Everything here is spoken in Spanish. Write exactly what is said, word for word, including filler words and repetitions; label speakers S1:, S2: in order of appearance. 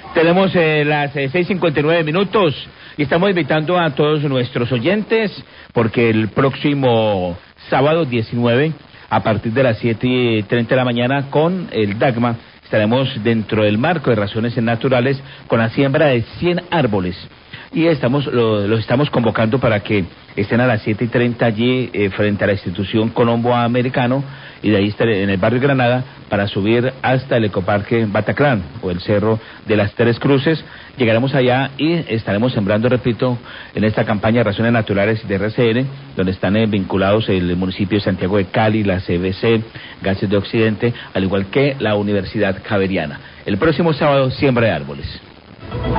S1: Tenemos eh, las eh, seis cincuenta y nueve minutos y estamos invitando a todos nuestros oyentes porque el próximo sábado diecinueve a partir de las siete y treinta de la mañana con el DACMA estaremos dentro del marco de Razones Naturales con la siembra de cien árboles. Y estamos lo, los estamos convocando para que estén a las siete y treinta allí eh, frente a la institución Colombo Americano y de ahí estar en el barrio Granada para subir hasta el ecoparque Bataclan o el Cerro de las Tres Cruces. Llegaremos allá y estaremos sembrando, repito, en esta campaña Razones Naturales de R C N, donde están eh, vinculados el municipio de Santiago de Cali, la C B C, Gases de Occidente, al igual que la Universidad Javeriana. El próximo sábado, siembra de árboles.